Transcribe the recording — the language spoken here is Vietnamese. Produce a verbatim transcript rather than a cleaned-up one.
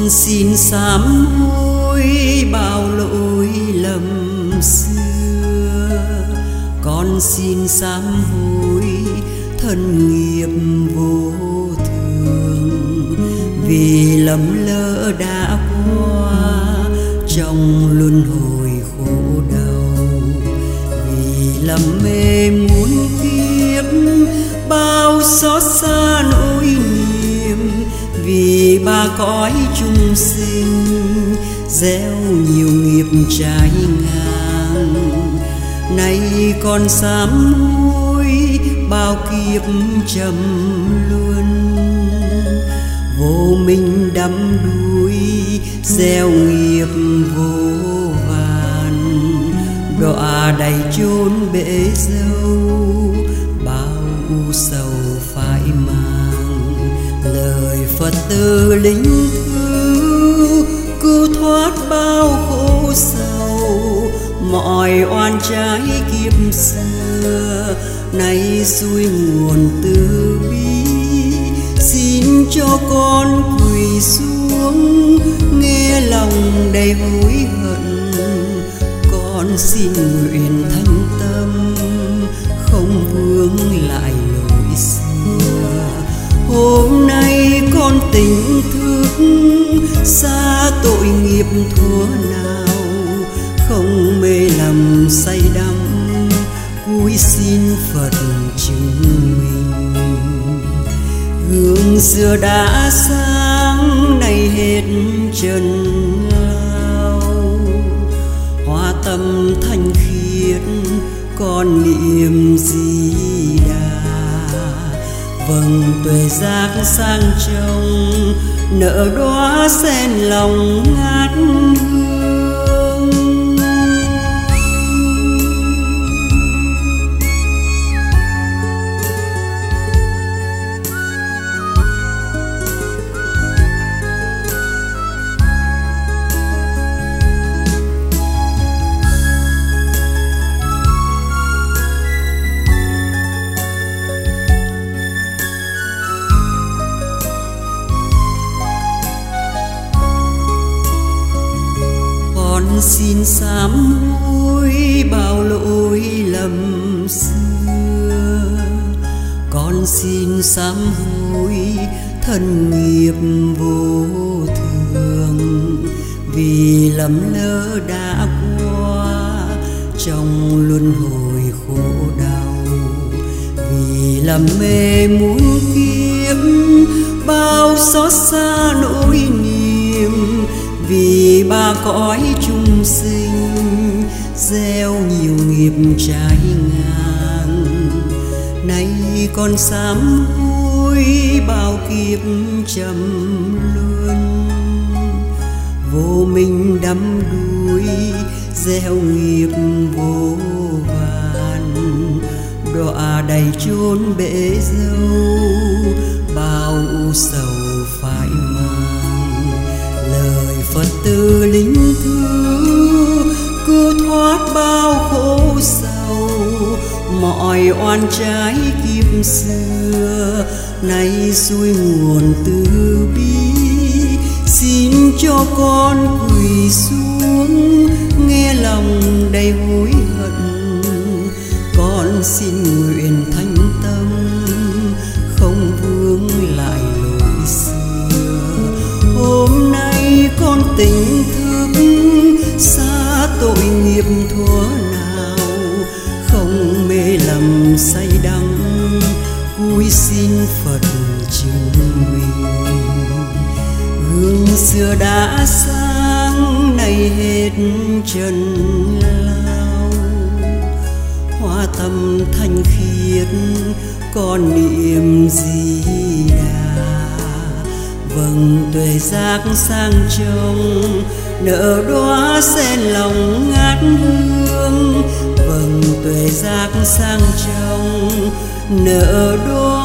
xin sám hối bao lỗi lầm xưa, con xin sám hối thân nghiệp vô thường, vì lầm lỡ đã qua trong luân hồi khổ đau, vì lầm mê muốn kiếp bao xót xa nỗi niềm, vì ba cõi chung sinh gieo nhiều nghiệp trái ngang. Nay con sám hối bao kiếp trầm luân, vô minh đắm đuối gieo nghiệp vô vàn, đọa đầy chốn bể dâu bao u sầu phải mang. Lời Phật từ linh thư cứu thoát bao khổ sầu, mọi oan trái kiếp xưa nay xuôi nguồn từ bi. Xin cho con quỳ xuống nghe lòng đầy hối hận, con xin nguyện thanh tâm không vướng lại lỗi xưa. Hôm nay con tỉnh thức xa tội nghiệp thuở nào, không mê lầm say đắm cúi xin Phật chứng minh. Gương xưa đã sáng nay hết trần lao, hoa tâm thanh khiết con niệm Di Đà. Vầng tuệ giác sang trong nở đóa sen lòng ngát hương. Xin sám hối bao lỗi lầm xưa, con xin sám hối thân nghiệp vô thường, vì lầm lỡ đã qua trong luân hồi khổ đau, vì lầm mê muốn kiếp bao xót xa nỗi niềm, vì ba cõi chung sinh gieo nhiều nghiệp trái ngang. Nay con sám hối bao kiếp trầm luân, vô minh đắm đuối gieo nghiệp vô vàn, đọa đầy chốn bể dâu bao u sầu phải mang. Lời Phật từ linh thư cứu thoát bao khổ sầu, mọi oan trái kiếp xưa nay xuôi nguồn từ bi. Xin cho con quỳ xuống nghe lòng đầy hối hận, con xin nguyện thanh tâm không vướng lại lỗi xưa. Hôm nay con tỉnh thức xa tội nghiệp thuở nào, không mê lầm say đắm cúi xin Phật chứng minh. Gương xưa đã sáng nay hết trần lao, hoa tâm thanh khiết con niệm Di Đà. Vầng tuệ giác sang trong nở đóa sen lòng ngát hương, vầng tuệ giác sang trong nở đóa